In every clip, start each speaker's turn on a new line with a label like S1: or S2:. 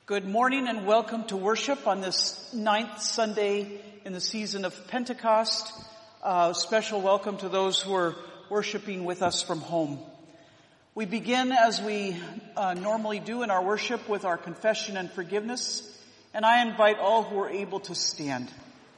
S1: Good morning and welcome to worship on this 9th Sunday in the season of Pentecost. Special welcome to those who are worshiping with us from home. We begin as we normally do in our worship with our confession and forgiveness, and I invite all who are able to stand.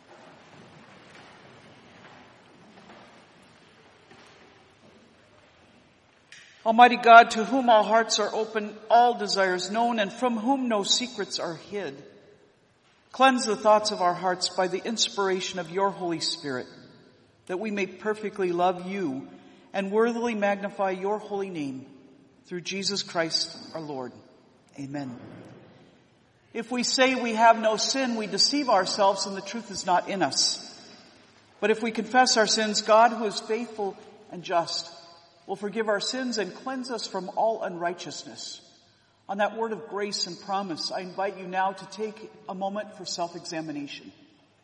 S1: Almighty God, to whom all hearts are open, all desires known, and from whom no secrets are hid, cleanse the thoughts of our hearts by the inspiration of your Holy Spirit, that we may perfectly love you and worthily magnify your holy name through Jesus Christ our Lord. Amen. If we say we have no sin, we deceive ourselves and the truth is not in us. But if we confess our sins, God, who is faithful and just, will forgive our sins and cleanse us from all unrighteousness. On that word of grace and promise, I invite you now to take a moment for self-examination.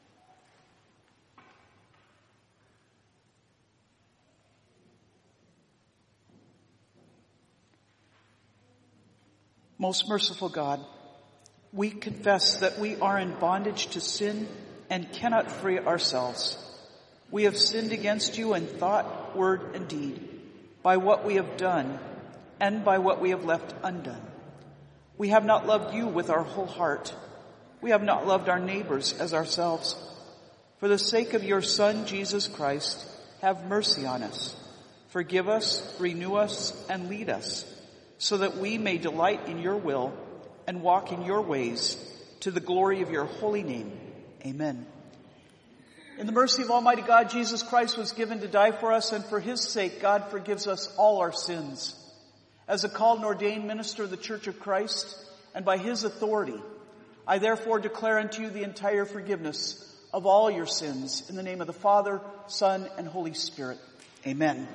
S1: Most merciful God, we confess that we are in bondage to sin and cannot free ourselves. We have sinned against you in thought, word, and deed, by what we have done and by what we have left undone. We have not loved you with our whole heart. We have not loved our neighbors as ourselves. For the sake of your Son, Jesus Christ, have mercy on us. Forgive us, renew us, and lead us, so that we may delight in your will and walk in your ways to the glory of your holy name. Amen. In the mercy of Almighty God, Jesus Christ was given to die for us, and for his sake, God forgives us all our sins. As a called and ordained minister of the Church of Christ, and by his authority, I therefore declare unto you the entire forgiveness of all your sins, in the name of the Father, Son, and Holy Spirit. Amen.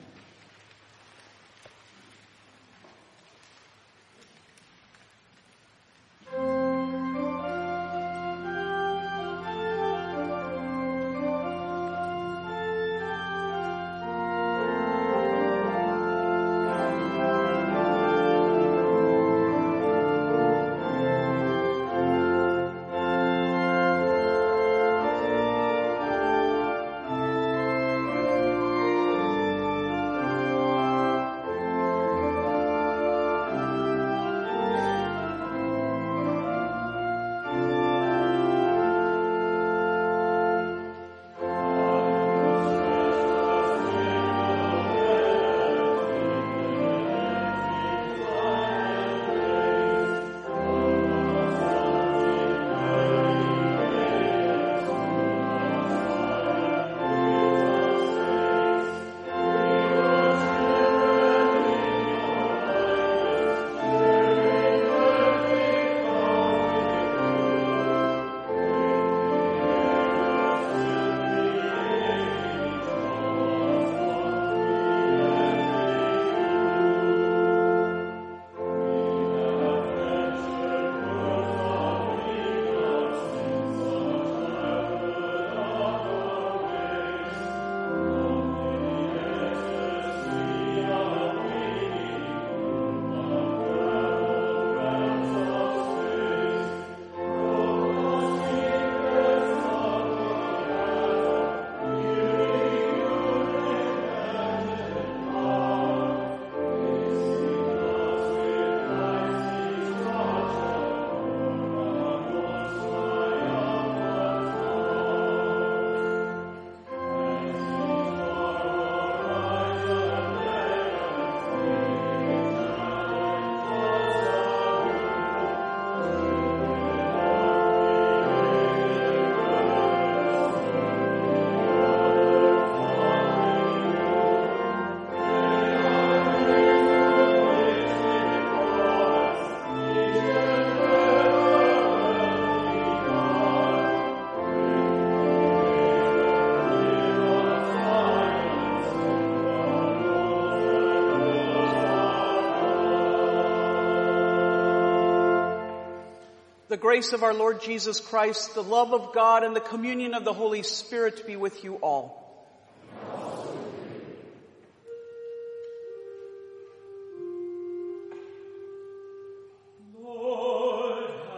S1: The grace of our Lord Jesus Christ, the love of God, and the communion of the Holy Spirit be with you all.
S2: Lord,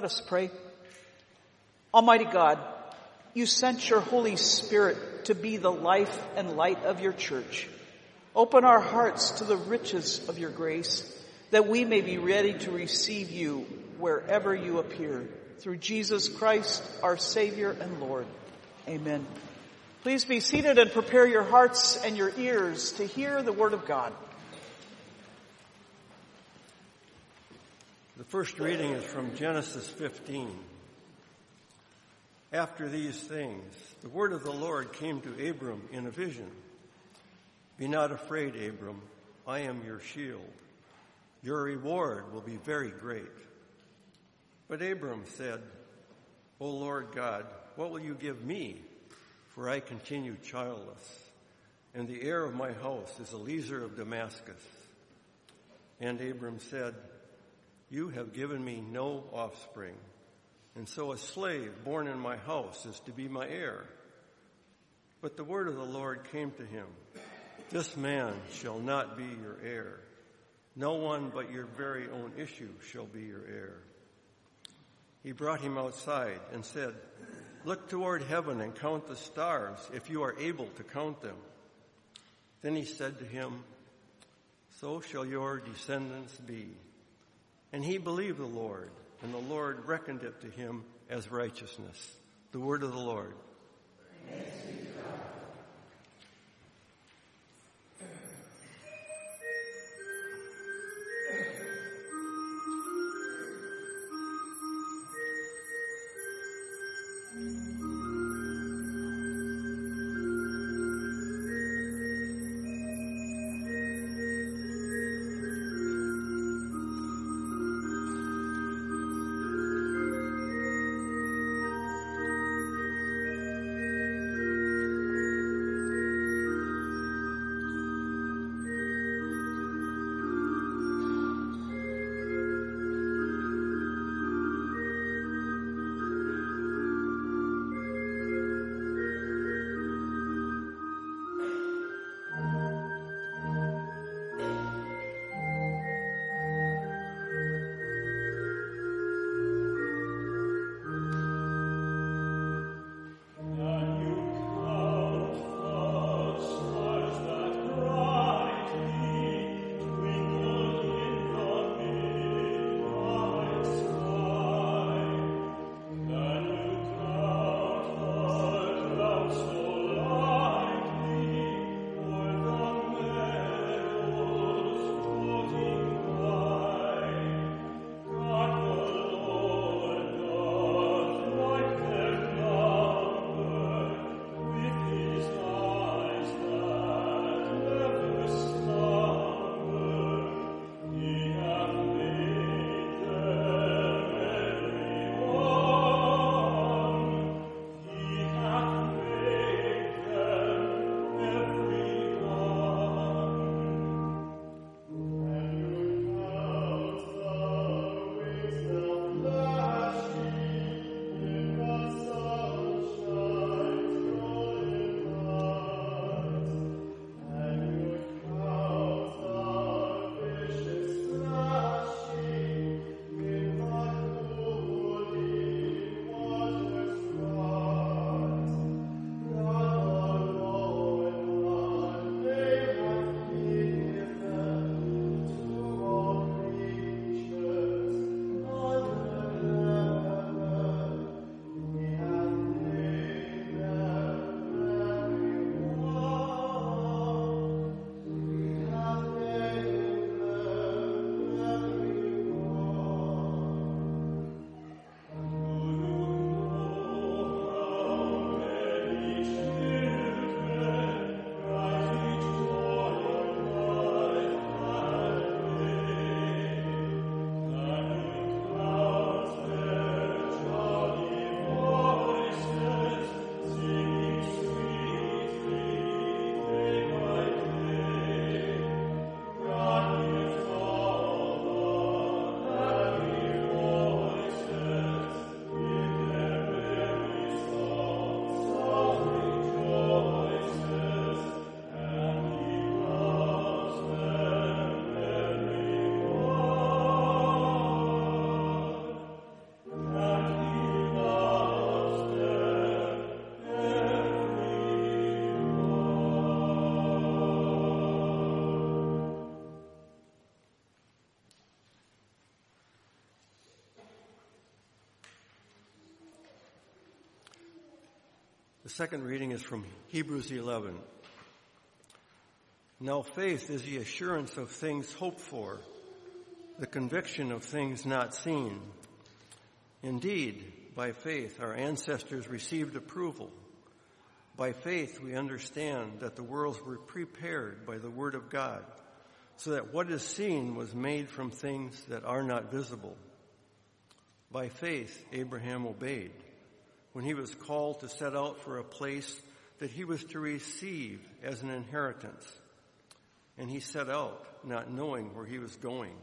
S1: Let us pray. Almighty God, you sent your Holy Spirit to be the life and light of your church. Open our hearts to the riches of your grace, that we may be ready to receive you wherever you appear. Through Jesus Christ, our Savior and Lord. Amen. Please be seated and prepare your hearts and your ears to hear the word of God.
S2: The first reading is from Genesis 15. After these things, the word of the Lord came to Abram in a vision. Be not afraid, Abram. I am your shield. Your reward will be very great. But Abram said, O Lord God, what will you give me? For I continue childless, and the heir of my house is Eliezer of Damascus. And Abram said, You have given me no offspring, and so a slave born in my house is to be my heir. But the word of the Lord came to him, This man shall not be your heir. No one but your very own issue shall be your heir. He brought him outside and said, Look toward heaven and count the stars, if you are able to count them. Then he said to him, So shall your descendants be. And he believed the Lord, and the Lord reckoned it to him as righteousness. The word of the Lord. Thanks be to God. second reading is from Hebrews 11. Now faith is the assurance of things hoped for, the conviction of things not seen. Indeed, by faith our ancestors received approval. By faith we understand that the worlds were prepared by the word of God, so that what is seen was made from things that are not visible. By faith Abraham obeyed when he was called to set out for a place that he was to receive as an inheritance. And he set out, not knowing where he was going.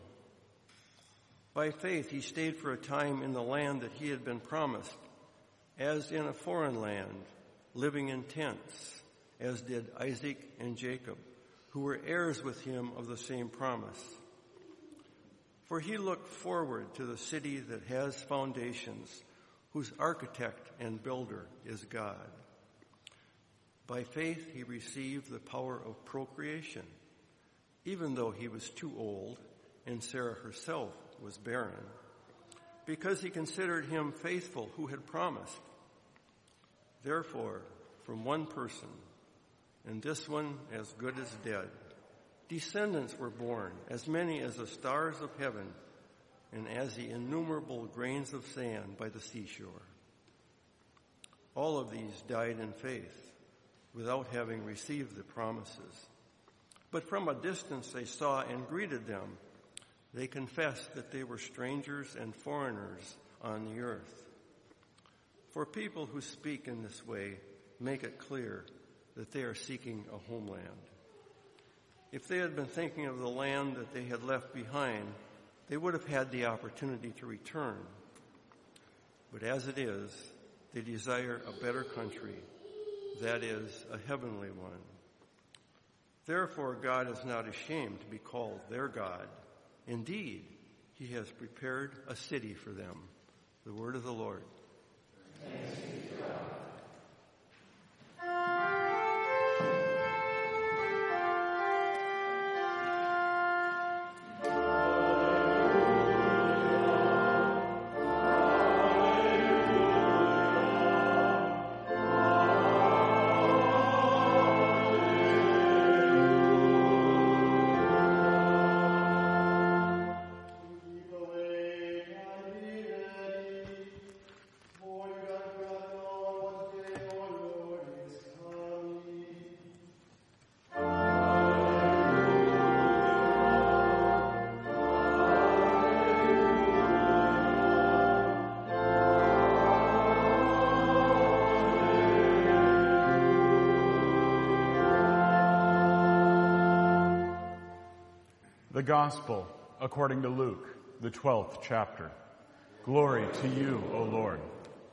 S2: By faith he stayed for a time in the land that he had been promised, as in a foreign land, living in tents, as did Isaac and Jacob, who were heirs with him of the same promise. For he looked forward to the city that has foundations, whose architect and builder is God. By faith he received the power of procreation, even though he was too old and Sarah herself was barren, because he considered him faithful who had promised. Therefore, from one person, and this one as good as dead, descendants were born, as many as the stars of heaven and as the innumerable grains of sand by the seashore. All of these died in faith, without having received the promises. But from a distance they saw and greeted them. They confessed that they were strangers and foreigners on the earth. For people who speak in this way make it clear that they are seeking a homeland. If they had been thinking of the land that they had left behind, they would have had the opportunity to return. But as it is, they desire a better country, that is, a heavenly one. Therefore, God is not ashamed to be called their God. Indeed, he has prepared a city for them. The word of the Lord. Thanks be to God.
S3: The Gospel according to Luke, the 12th chapter. Glory to you, O Lord.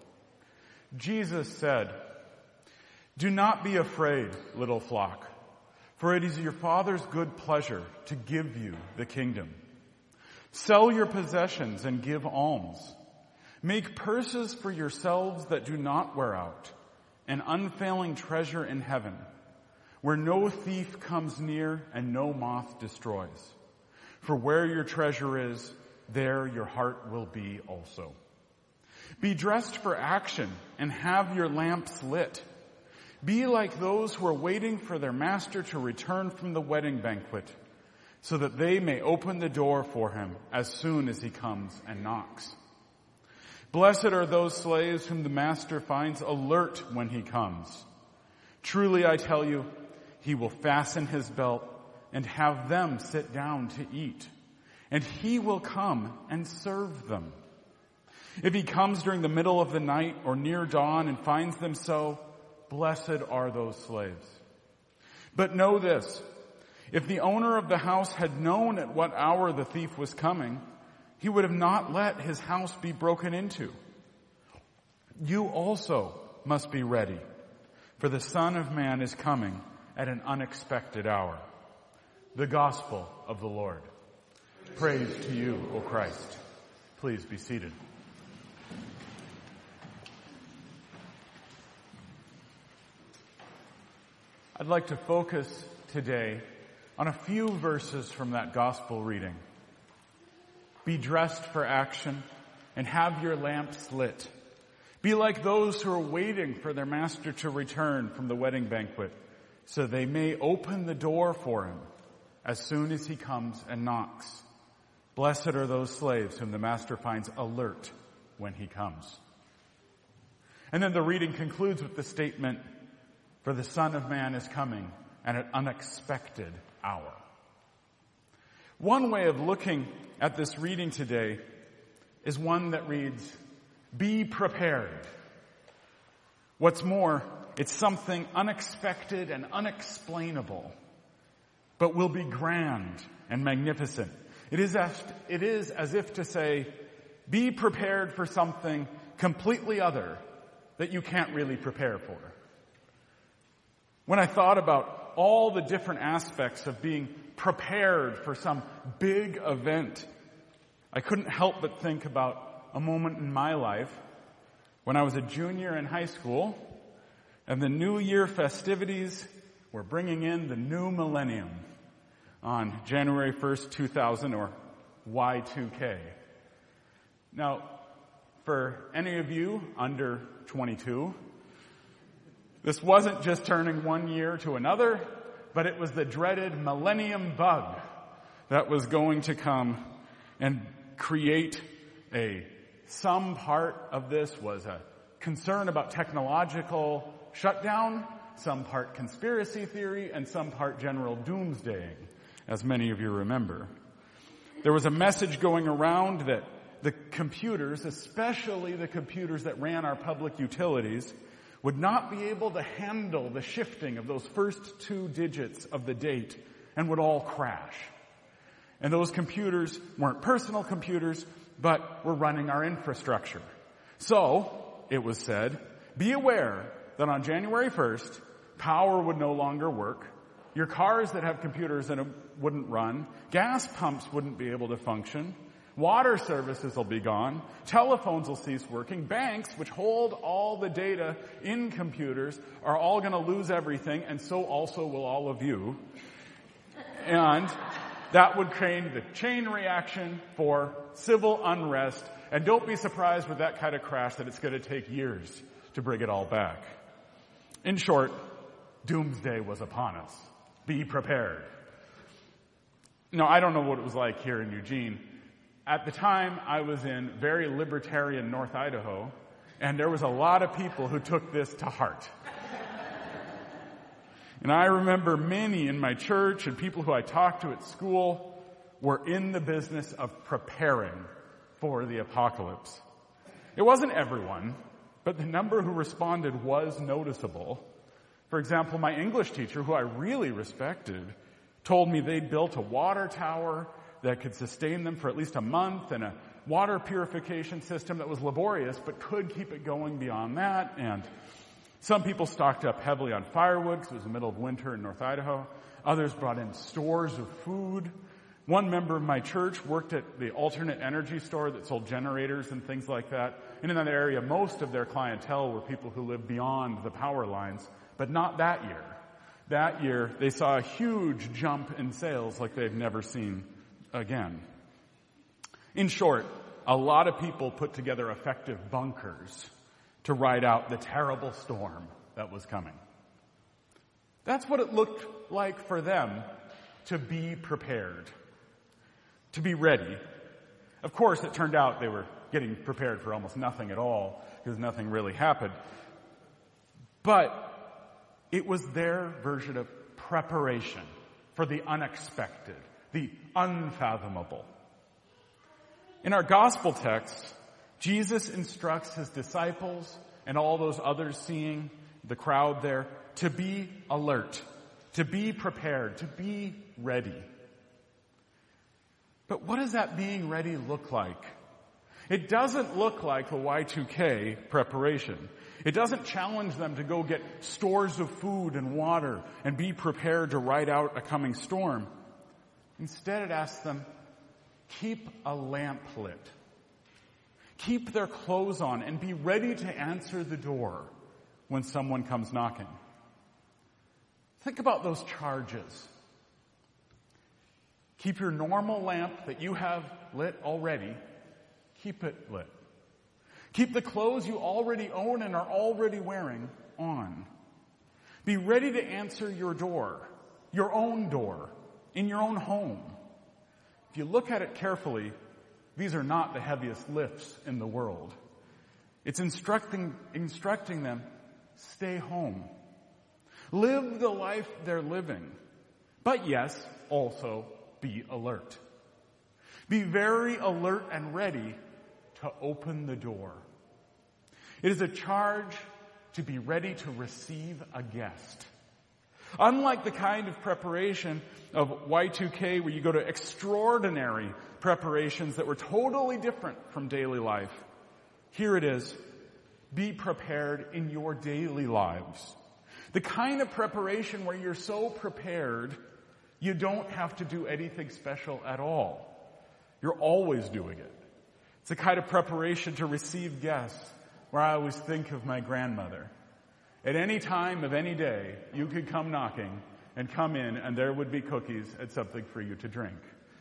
S3: Jesus said, "Do not be afraid, little flock, for it is your Father's good pleasure to give you the kingdom. Sell your possessions and give alms. Make purses for yourselves that do not wear out, an unfailing treasure in heaven, where no thief comes near and no moth destroys. For where your treasure is, there your heart will be also. Be dressed for action and have your lamps lit. Be like those who are waiting for their master to return from the wedding banquet, so that they may open the door for him as soon as he comes and knocks. Blessed are those slaves whom the master finds alert when he comes. Truly I tell you, he will fasten his belt and have them sit down to eat, and he will come and serve them. If he comes during the middle of the night or near dawn and finds them so, blessed are those slaves. But know this, if the owner of the house had known at what hour the thief was coming, he would have not let his house be broken into. You also must be ready, for the Son of Man is coming at an unexpected hour." The Gospel of the Lord. Praise to you, O Christ. Please be seated. I'd like to focus today on a few verses from that Gospel reading. Be dressed for action and have your lamps lit. Be like those who are waiting for their master to return from the wedding banquet, so they may open the door for him as soon as he comes and knocks. Blessed are those slaves whom the master finds alert when he comes. And then the reading concludes with the statement, for the Son of Man is coming at an unexpected hour. One way of looking at this reading today is one that reads, be prepared. What's more, it's something unexpected and unexplainable, but will be grand and magnificent. It is as if to say, be prepared for something completely other that you can't really prepare for. When I thought about all the different aspects of being prepared for some big event, I couldn't help but think about a moment in my life when I was a junior in high school and the New Year festivities were bringing in the new millennium on January 1st, 2000, or Y2K. Now, for any of you under 22, this wasn't just turning one year to another, but it was the dreaded millennium bug that was going to come and create some part of this was a concern about technological shutdown, some part conspiracy theory, and some part general doomsdaying, as many of you remember. There was a message going around that the computers, especially the computers that ran our public utilities, would not be able to handle the shifting of those first two digits of the date and would all crash. And those computers weren't personal computers, but were running our infrastructure. So, it was said, be aware that on January 1st, power would no longer work, your cars that have computers in them wouldn't run, gas pumps wouldn't be able to function, water services will be gone, telephones will cease working, banks, which hold all the data in computers, are all going to lose everything, and so also will all of you. And that would create the chain reaction for civil unrest, and don't be surprised with that kind of crash that it's going to take years to bring it all back. In short, doomsday was upon us. Be prepared. Now, I don't know what it was like here in Eugene. At the time, I was in very libertarian North Idaho, and there was a lot of people who took this to heart. And I remember many in my church and people who I talked to at school were in the business of preparing for the apocalypse. It wasn't everyone, but the number who responded was noticeable. For example, my English teacher, who I really respected, told me they'd built a water tower that could sustain them for at least a month and a water purification system that was laborious but could keep it going beyond that. And some people stocked up heavily on firewood because it was the middle of winter in North Idaho. Others brought in stores of food. One member of my church worked at the alternate energy store that sold generators and things like that. And in that area, most of their clientele were people who lived beyond the power lines, but not that year. That year, they saw a huge jump in sales like they've never seen again. In short, a lot of people put together effective bunkers to ride out the terrible storm that was coming. That's what it looked like for them to be prepared, to be ready. Of course, it turned out they were getting prepared for almost nothing at all because nothing really happened. But it was their version of preparation for the unexpected, the unfathomable. In our gospel text, Jesus instructs his disciples and all those others seeing the crowd there to be alert, to be prepared, to be ready. But what does that being ready look like? It doesn't look like the Y2K preparation. It doesn't challenge them to go get stores of food and water and be prepared to ride out a coming storm. Instead, it asks them, keep a lamp lit. Keep their clothes on and be ready to answer the door when someone comes knocking. Think about those charges. Keep your normal lamp that you have lit already, keep it lit. Keep the clothes you already own and are already wearing on. Be ready to answer your door, your own door, in your own home. If you look at it carefully, these are not the heaviest lifts in the world. It's instructing them, stay home. Live the life they're living. But yes, also be alert. Be very alert and ready to open the door. It is a charge to be ready to receive a guest. Unlike the kind of preparation of Y2K where you go to extraordinary preparations that were totally different from daily life, here it is. Be prepared in your daily lives. The kind of preparation where you're so prepared, you don't have to do anything special at all. You're always doing it. It's the kind of preparation to receive guests where I always think of my grandmother. At any time of any day, you could come knocking and come in and there would be cookies and something for you to drink.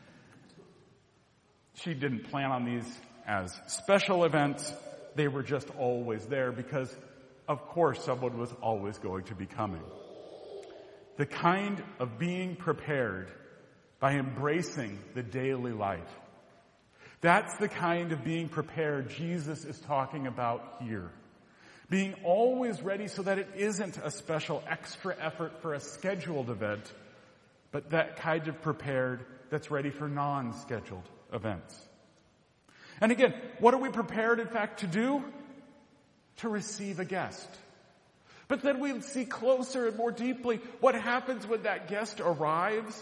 S3: She didn't plan on these as special events. They were just always there because, of course, someone was always going to be coming. The kind of being prepared by embracing the daily life. That's the kind of being prepared Jesus is talking about here. Being always ready so that it isn't a special extra effort for a scheduled event, but that kind of prepared that's ready for non-scheduled events. And again, what are we prepared, in fact, to do? To receive a guest. But then we see closer and more deeply what happens when that guest arrives.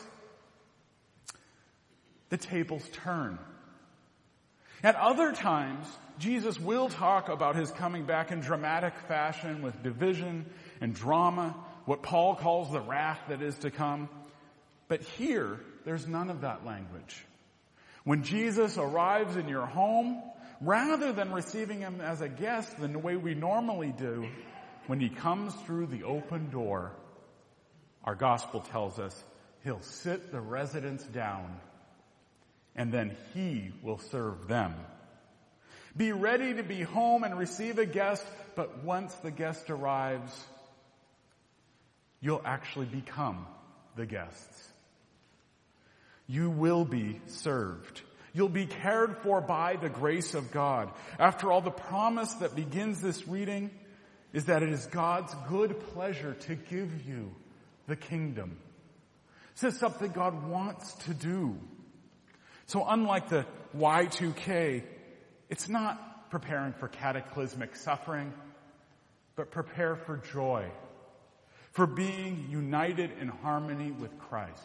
S3: The tables turn. At other times, Jesus will talk about his coming back in dramatic fashion with division and drama, what Paul calls the wrath that is to come. But here, there's none of that language. When Jesus arrives in your home, rather than receiving him as a guest in the way we normally do, when he comes through the open door, our gospel tells us he'll sit the residents down and then he will serve them. Be ready to be home and receive a guest, but once the guest arrives, you'll actually become the guests. You will be served. You'll be cared for by the grace of God. After all, the promise that begins this reading is that it is God's good pleasure to give you the kingdom. This is something God wants to do. So unlike the Y2K, it's not preparing for cataclysmic suffering, but prepare for joy, for being united in harmony with Christ.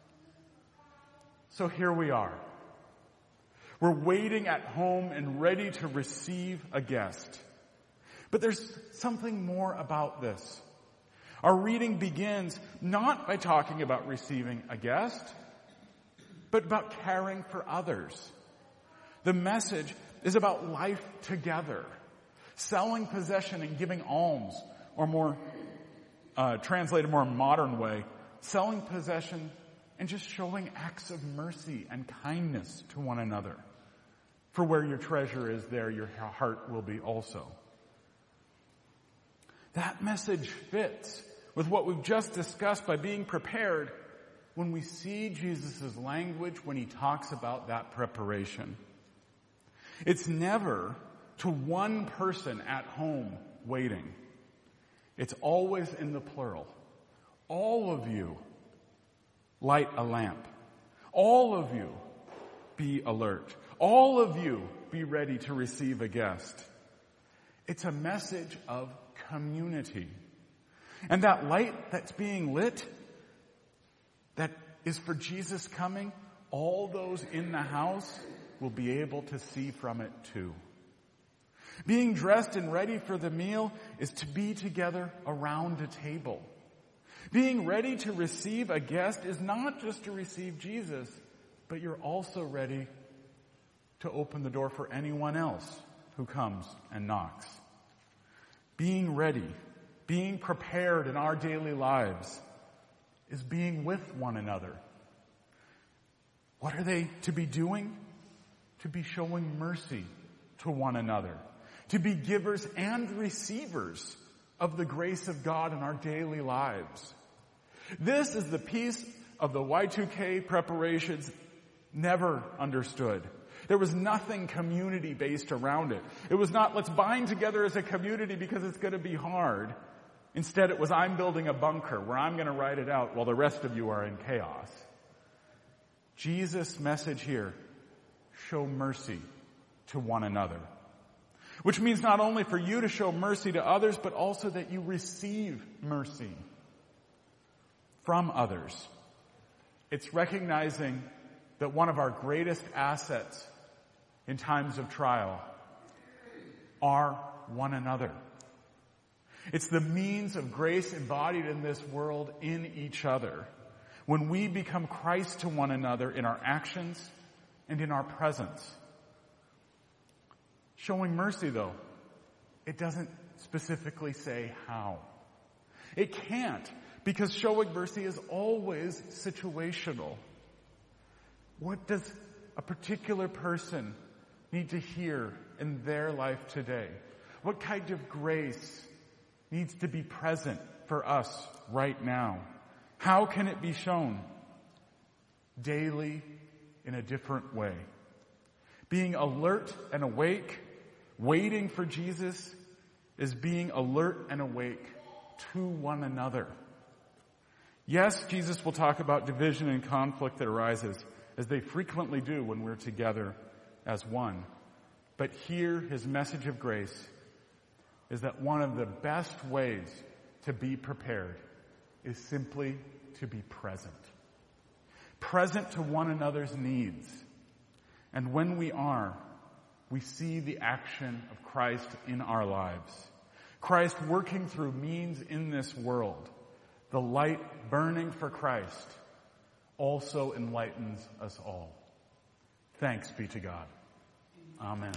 S3: So here we are. We're waiting at home and ready to receive a guest. But there's something more about this. Our reading begins not by talking about receiving a guest, but about caring for others. The message is about life together, selling possession and giving alms, or more, translated more modern way, selling possession and just showing acts of mercy and kindness to one another. For where your treasure is, there your heart will be also. That message fits with what we've just discussed by being prepared when we see Jesus' language when he talks about that preparation. It's never to one person at home waiting. It's always in the plural. All of you light a lamp. All of you be alert. All of you be ready to receive a guest. It's a message of community. And that light that's being lit, that is for Jesus coming, all those in the house will be able to see from it too. Being dressed and ready for the meal is to be together around a table. Being ready to receive a guest is not just to receive Jesus, but you're also ready to open the door for anyone else who comes and knocks. Being ready, being prepared in our daily lives is being with one another. What are they to be doing? To be showing mercy to one another. to be givers and receivers of the grace of God in our daily lives. This is the piece of the Y2K preparations never understood. There was nothing community-based around it. It was not, let's bind together as a community because it's going to be hard. Instead, it was, I'm building a bunker where I'm going to ride it out while the rest of you are in chaos. Jesus' message here, show mercy to one another. Which means not only for you to show mercy to others, but also that you receive mercy from others. It's recognizing that one of our greatest assets in times of trial are one another. It's the means of grace embodied in this world in each other. When we become Christ to one another in our actions and in our presence. Showing mercy, though, it doesn't specifically say how. It can't, because showing mercy is always situational. What does a particular person need to hear in their life today? What kind of grace needs to be present for us right now? How can it be shown? Daily in a different way. Being alert and awake, waiting for Jesus, is being alert and awake to one another. Yes, Jesus will talk about division and conflict that arises, as they frequently do when we're together as one. But here, his message of grace is that one of the best ways to be prepared is simply to be present. Present to one another's needs. And when we are, we see the action of Christ in our lives. Christ working through means in this world. The light burning for Christ also enlightens us all. Thanks be to God. Amen.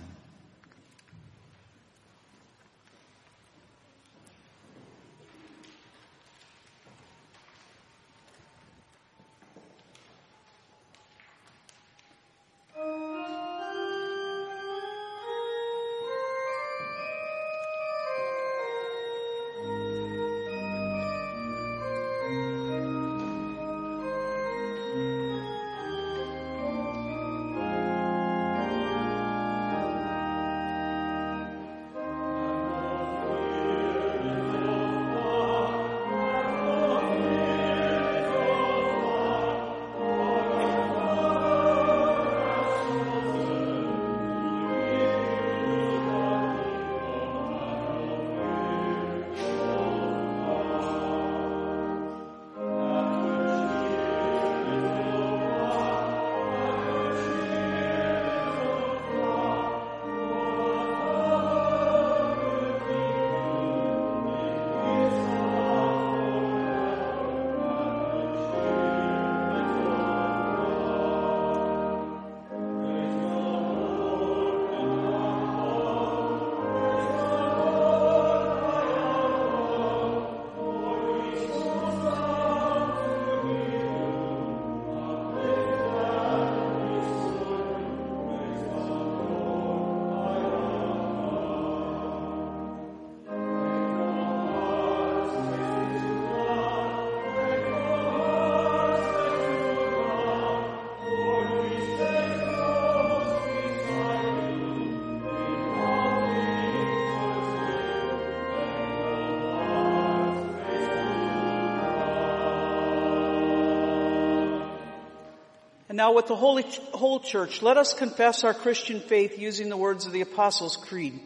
S1: And now with the whole church, let us confess our Christian faith using the words of the Apostles' Creed.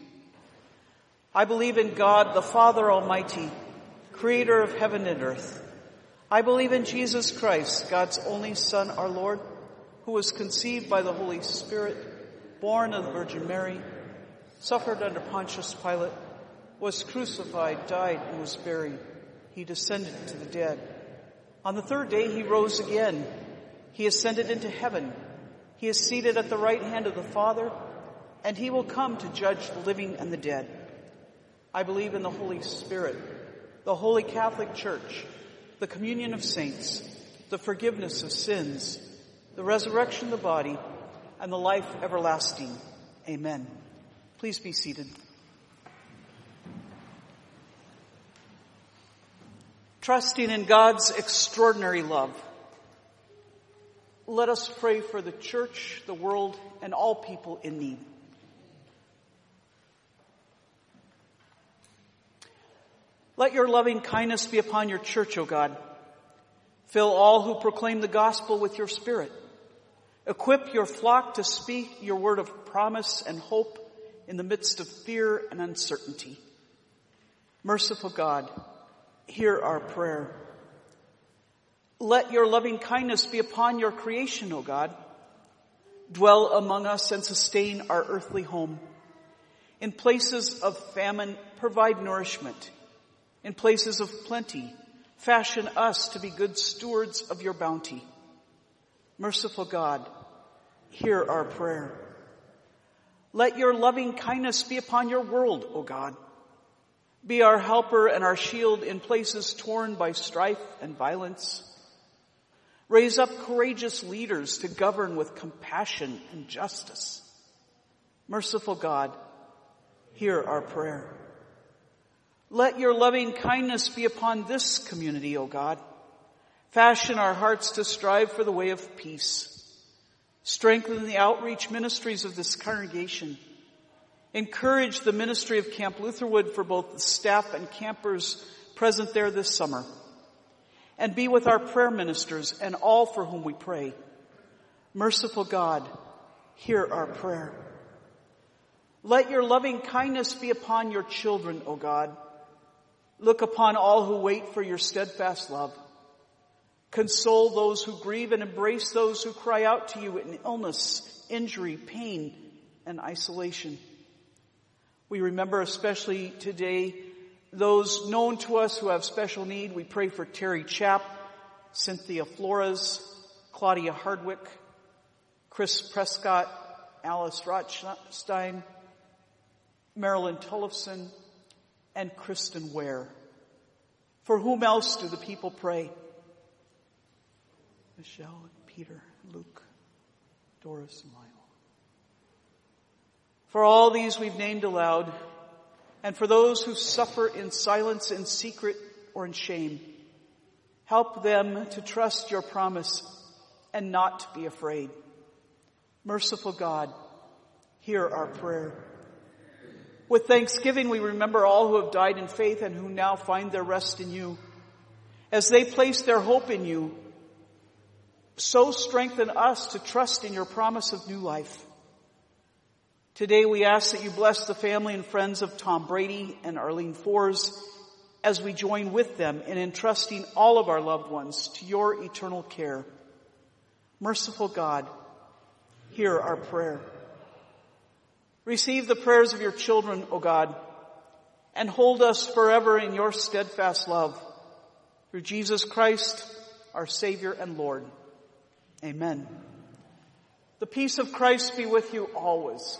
S1: I believe in God, the Father Almighty, creator of heaven and earth. I believe in Jesus Christ, God's only Son, our Lord, who was conceived by the Holy Spirit, born of the Virgin Mary, suffered under Pontius Pilate, was crucified, died, and was buried. He descended to the dead. On the third day he rose again. He ascended into heaven. He is seated at the right hand of the Father, and he will come to judge the living and the dead. I believe in the Holy Spirit, the Holy Catholic Church, the communion of saints, the forgiveness of sins, the resurrection of the body, and the life everlasting. Amen. Please be seated. Trusting in God's extraordinary love, let us pray for the church, the world, and all people in need. Let your loving kindness be upon your church, O God. Fill all who proclaim the gospel with your Spirit. Equip your flock to speak your word of promise and hope in the midst of fear and uncertainty. Merciful God, hear our prayer. Let your loving kindness be upon your creation, O God. Dwell among us and sustain our earthly home. In places of famine, provide nourishment. In places of plenty, fashion us to be good stewards of your bounty. Merciful God, hear our prayer. Let your loving kindness be upon your world, O God. Be our helper and our shield in places torn by strife and violence. Raise up courageous leaders to govern with compassion and justice. Merciful God, hear our prayer. Let your loving kindness be upon this community, O God. Fashion our hearts to strive for the way of peace. Strengthen the outreach ministries of this congregation. Encourage the ministry of Camp Lutherwood for both the staff and campers present there this summer. And be with our prayer ministers and all for whom we pray. Merciful God, hear our prayer. Let your loving kindness be upon your children, O God. Look upon all who wait for your steadfast love. Console those who grieve and embrace those who cry out to you in illness, injury, pain, and isolation. We remember especially today those known to us who have special need. We pray for Terry Chapp, Cynthia Flores, Claudia Hardwick, Chris Prescott, Alice Rothstein, Marilyn Tullifson, and Kristen Ware. For whom else do the people pray? Michelle and Peter, Luke, Doris and Lionel. For all these we've named aloud, and for those who suffer in silence, in secret, or in shame, help them to trust your promise and not be afraid. Merciful God, hear our prayer. With thanksgiving, we remember all who have died in faith and who now find their rest in you. As they place their hope in you, so strengthen us to trust in your promise of new life. Today we ask that you bless the family and friends of Tom Brady and Arlene Fours as we join with them in entrusting all of our loved ones to your eternal care. Merciful God, hear our prayer. Receive the prayers of your children, O God, and hold us forever in your steadfast love. Through Jesus Christ, our Savior and Lord. Amen. The peace of Christ be with you always.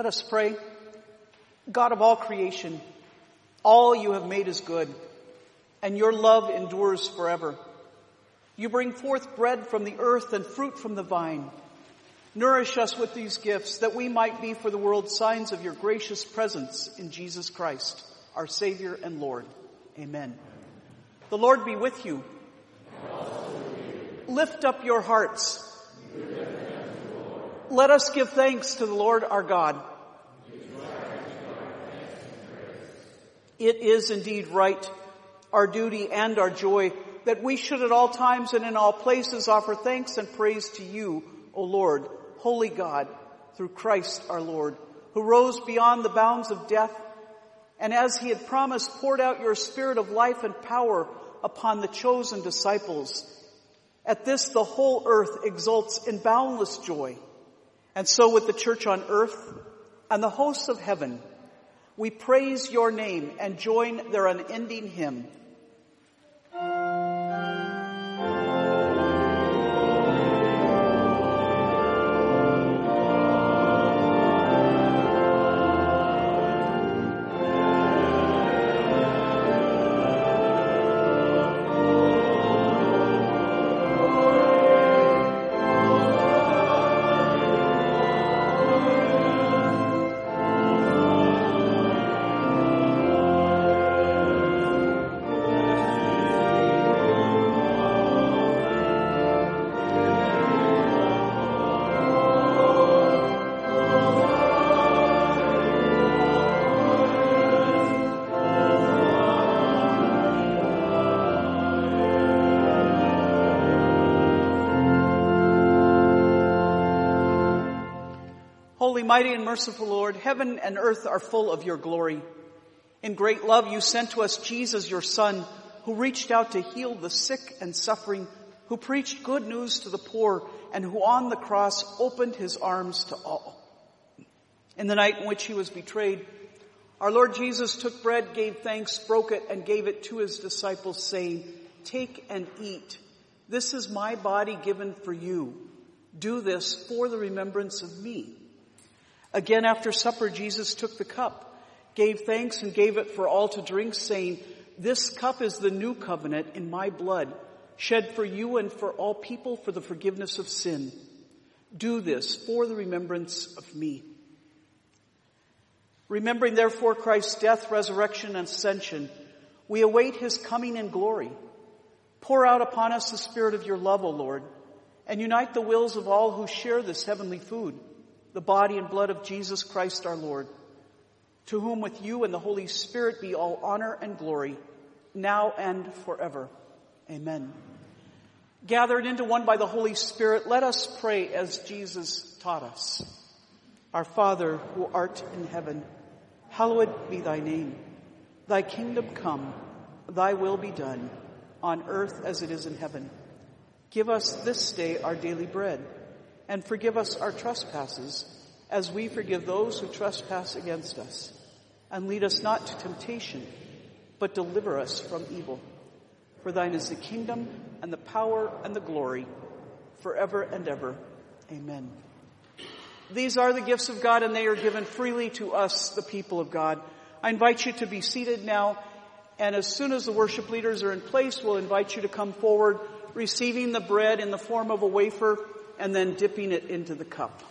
S1: Let us pray. God of all creation, all you have made is good, and your love endures forever. You bring forth bread from the earth and fruit from the vine. Nourish us with these gifts, that we might be for the world signs of your gracious presence in Jesus Christ, our Savior and Lord. Amen. The Lord be with you. Lift up your hearts. Let us give thanks to the Lord our God. It is indeed right, our duty and our joy, that we should at all times and in all places offer thanks and praise to you, O Lord, holy God, through Christ our Lord, who rose beyond the bounds of death, and as he had promised, poured out your Spirit of life and power upon the chosen disciples. At this, the whole earth exults in boundless joy. And so with the church on earth and the hosts of heaven, we praise your name and join their unending hymn. Holy, mighty, and merciful Lord, heaven and earth are full of your glory. In great love you sent to us Jesus, your Son, who reached out to heal the sick and suffering, who preached good news to the poor, and who on the cross opened his arms to all. In the night in which he was betrayed, our Lord Jesus took bread, gave thanks, broke it, and gave it to his disciples, saying, "Take and eat. This is my body given for you. Do this for the remembrance of me." Again, after supper, Jesus took the cup, gave thanks, and gave it for all to drink, saying, "This cup is the new covenant in my blood, shed for you and for all people for the forgiveness of sin. Do this for the remembrance of me." Remembering therefore Christ's death, resurrection, and ascension, we await his coming in glory. Pour out upon us the Spirit of your love, O Lord, and unite the wills of all who share this heavenly food, the body and blood of Jesus Christ our Lord, to whom with you and the Holy Spirit be all honor and glory, now and forever. Amen. Gathered into one by the Holy Spirit, let us pray as Jesus taught us. Our Father, who art in heaven, hallowed be thy name. Thy kingdom come, thy will be done, on earth as it is in heaven. Give us this day our daily bread, and forgive us our trespasses, as we forgive those who trespass against us. And lead us not to temptation, but deliver us from evil. For thine is the kingdom, and the power, and the glory, forever and ever. Amen. These are the gifts of God, and they are given freely to us, the people of God. I invite you to be seated now, and as soon as the worship leaders are in place, we'll invite you to come forward, receiving the bread in the form of a wafer, and then dipping it into the cup.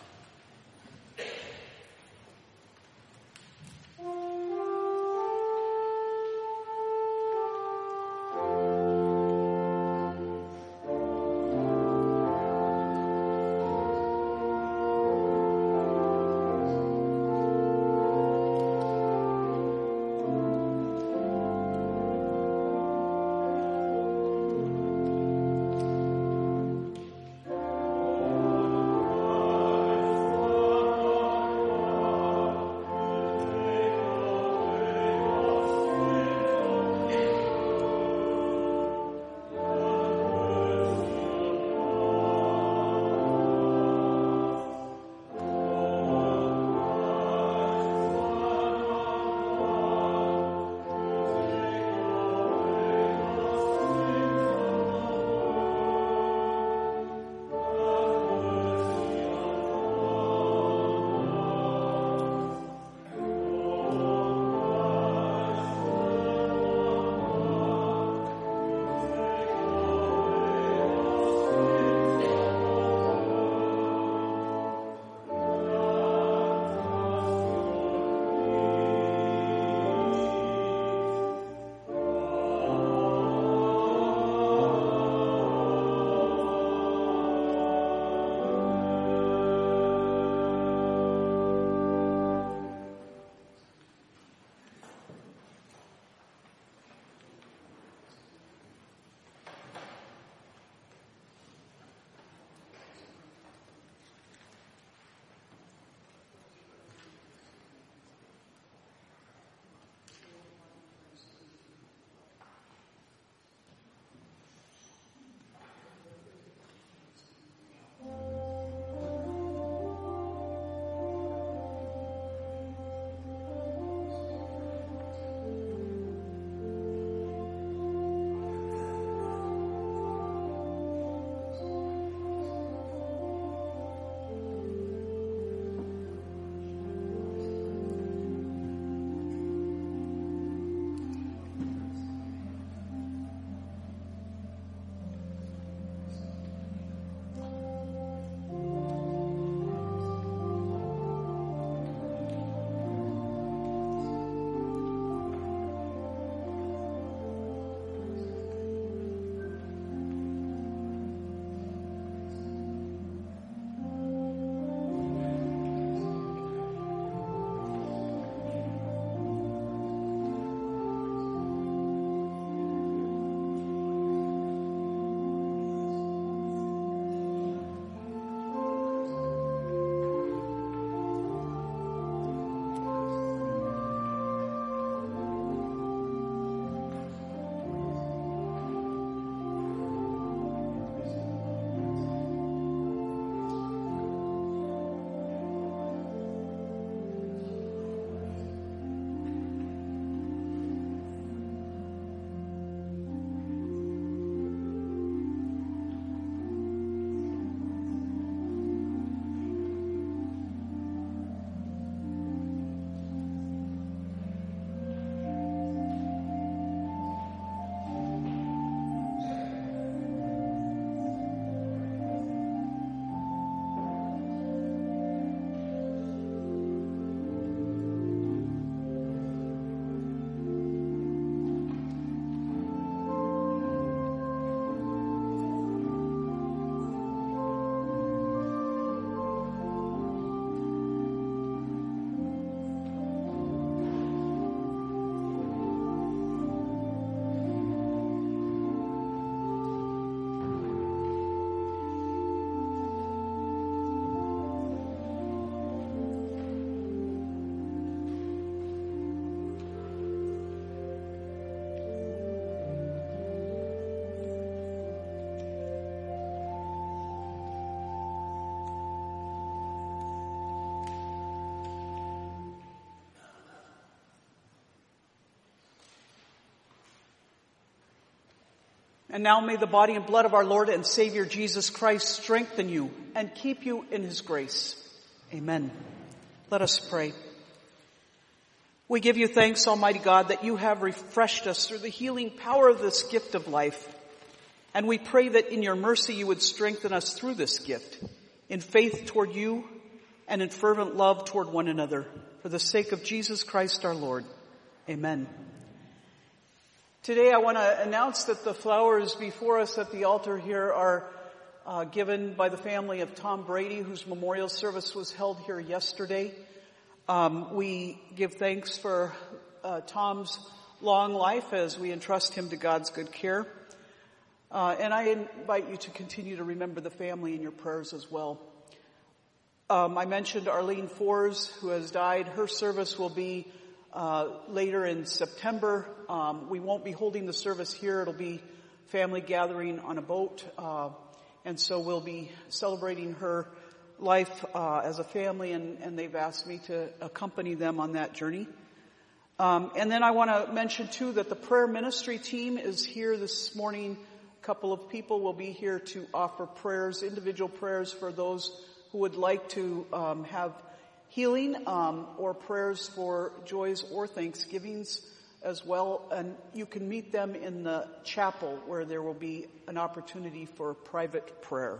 S1: And now may the body and blood of our Lord and Savior Jesus Christ strengthen you and keep you in his grace. Amen. Let us pray. We give you thanks, Almighty God, that you have refreshed us through the healing power of this gift of life. And we pray that in your mercy you would strengthen us through this gift, in faith toward you and in fervent love toward one another, for the sake of Jesus Christ our Lord. Amen. Today I want to announce that the flowers before us at the altar here are given by the family of Tom Brady, whose memorial service was held here yesterday. We give thanks for Tom's long life as we entrust him to God's good care. And I invite you to continue to remember the family in your prayers as well. I mentioned Arlene Fours, who has died. Her service will be later in September. We won't be holding the service here. It'll be family gathering on a boat. And so we'll be celebrating her life as a family, and they've asked me to accompany them on that journey. And then I want to mention, too, that the prayer ministry team is here this morning. A couple of people will be here to offer prayers, individual prayers for those who would like to have healing or prayers for joys or thanksgivings as well. And you can meet them in the chapel where there will be an opportunity for private prayer.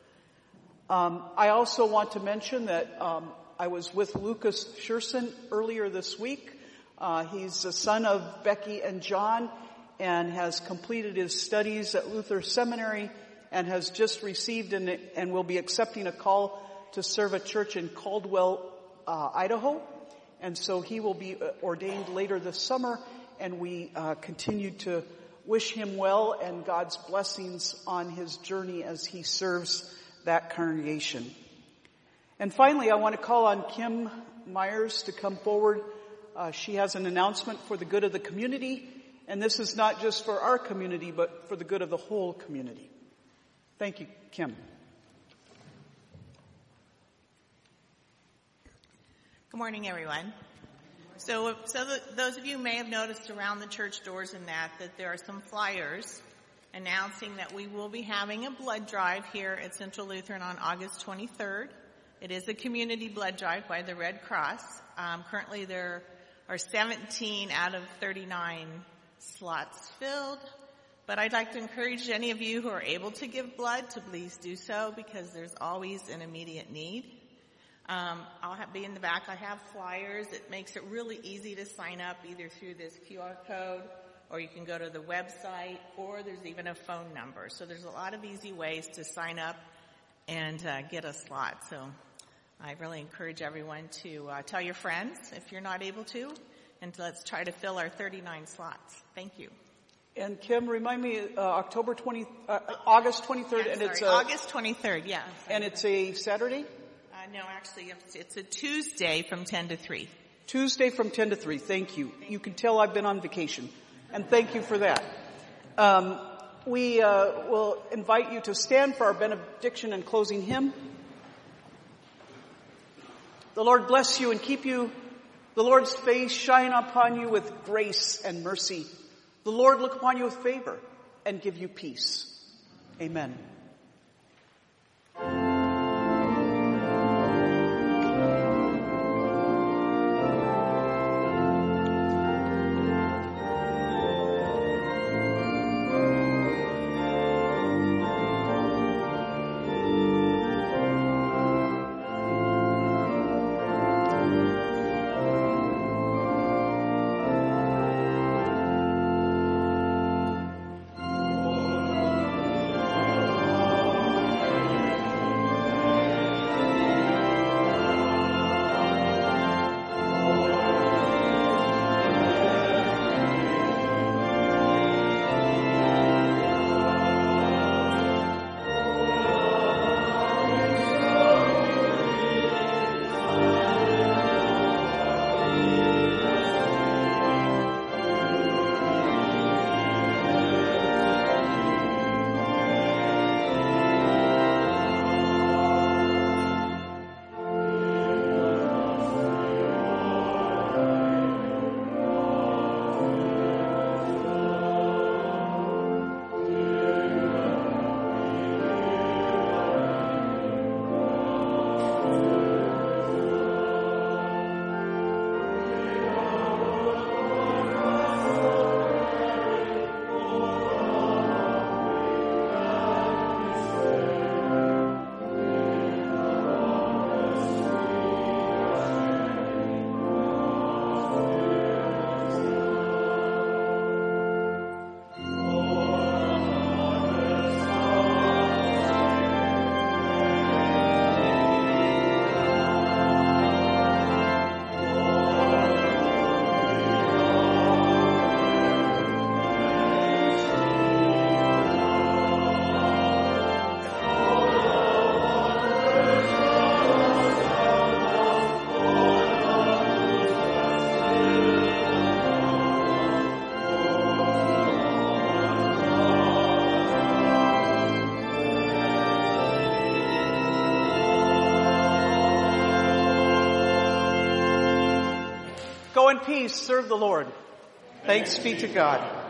S1: I also want to mention that I was with Lucas Scherson earlier this week. He's the son of Becky and John and has completed his studies at Luther Seminary and has just received and will be accepting a call to serve a church in Caldwell, Idaho. And so he will be ordained later this summer, and we continue to wish him well and God's blessings on his journey as he serves that congregation. And finally, I want to call on Kim Myers to come forward. She has an announcement for the good of the community, and this is not just for our community, but for the good of the whole community. Thank you, Kim.
S4: Good morning, everyone. So those of you may have noticed around the church doors and that there are some flyers announcing that we will be having a blood drive here at Central Lutheran on August 23rd. It is a community blood drive by the Red Cross. Currently there are 17 out of 39 slots filled, but I'd like to encourage any of you who are able to give blood to please do so, because there's always an immediate need. I'll be in the back. I have flyers. It makes it really easy to sign up either through this QR code, or you can go to the website, or there's even a phone number. So there's a lot of easy ways to sign up and get a slot. So I really encourage everyone to tell your friends if you're not able to, and let's try to fill our 39 slots. Thank you.
S1: And Kim, remind me, August 23rd,
S4: Yeah,
S1: and it's
S4: August 23rd. Yeah.
S1: And it's a Saturday.
S4: No, actually, it's a Tuesday from 10 to 3.
S1: Tuesday from 10 to 3. Thank you. You can tell I've been on vacation, and thank you for that. We will invite you to stand for our benediction and closing hymn. The Lord bless you and keep you. The Lord's face shine upon you with grace and mercy. The Lord look upon you with favor and give you peace. Amen. Go in peace. Serve the Lord. Thanks be to God.